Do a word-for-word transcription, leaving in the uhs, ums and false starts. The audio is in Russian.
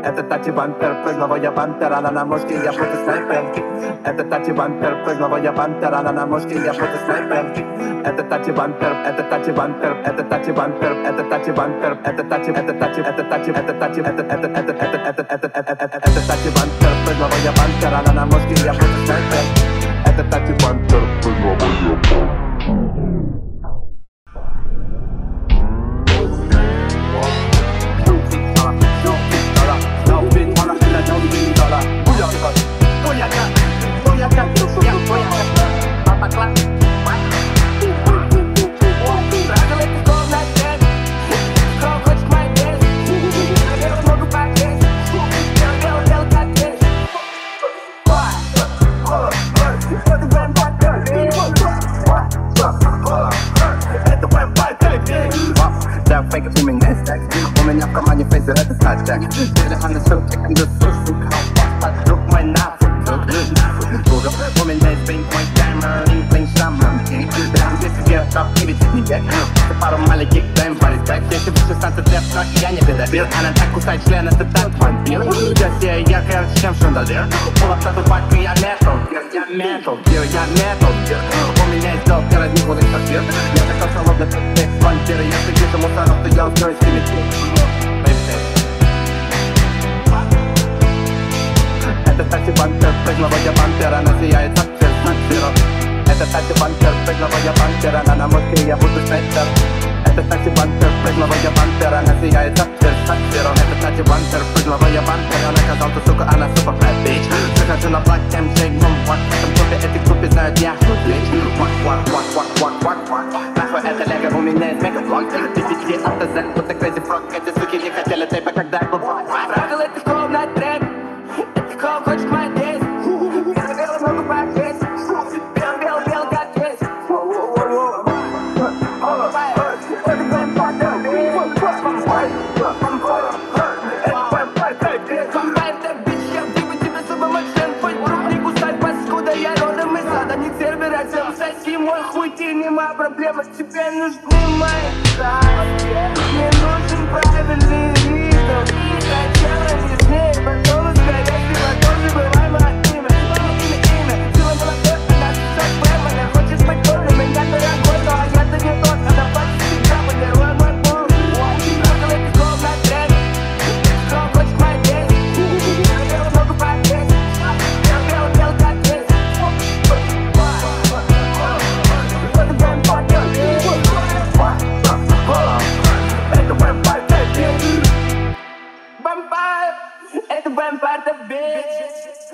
Это Тати Бампер, прыгновая пантера, она на мушке, я будто снайпер. Это Тати Бампер, прыгновая пантера, она на мушке, я будто снайпер. Это Тати Бампер, это Тати Бампер, это Тати Бампер, это Тати Бампер, это Тати, это Тати, это Тати, это Тати, это это это это это это это это это Тати Бампер, прыгновая пантера, она на мушке, я будто снайпер. Это Тати Бампер, прыгновая пантера. Фейк у меня стек, у меня в кармане фейзер, это статек. Телефон срок, чеком за сука, подруг мой нафиг, друг, нафиг, друг. У меня есть бинг, мой таймер, линк, линк, шаман, кинг. Прям здесь где топ, не ведь не век. Пару маленьких тайм, парень трек. Если бы шестнадцать лет, так я не педофил. Она так кусает член, это так вампир. Я все яркая, чем шандалер. Пуловца тупак, я метал, я метал, я метал. У меня есть долг, я разник, он их сорвет. Я такой холодный, ты вампир, я сидел мусоров, то я устрою с ними. Это Тати Бампер, прыгновая пантера, она сияет от зеро. Это Тати Бампер, прыгновая пантера, она на мушке, я буду снайпер. Это Тати Бампер, прыгновая пантера, она сияет от зеро. Это Тати Бампер, прыгновая пантера, она казалась, сука, она супер bad bitch. Прихожу на Black эм джей, бум, вак, в этом клубе, эти группы знают, я лич. Вак, вак, вак, вак, вак, вак, вак. Нахуй это лего, у меня есть мегаблог. Ты пяти от ТЗ, вот так crazy frog. Эти суки не хотели тейпа, когда я был вак. Правил это клуб на трек. Это клуб, хочешь моя здесь. Белый-белый, много покрыть. Белый-белый, как есть. Мой хуй, ты нема проблема, тебе нужны мои краски. Мне нужен правильный ритм. Сначала не смей, потом ускоряй, ты потом забывай мое имя. Имя, имя, сила молодой, она сосет прямо. Она хочет быть полной, меня дорогой, но я-то не тот. Она платит всегда, подняла мой пул. Трогал этот клуб на трек. Кто хочет моя здесь? Белый-белый, много покрыть. Белый-белый, как есть. Это вампир, это bitch.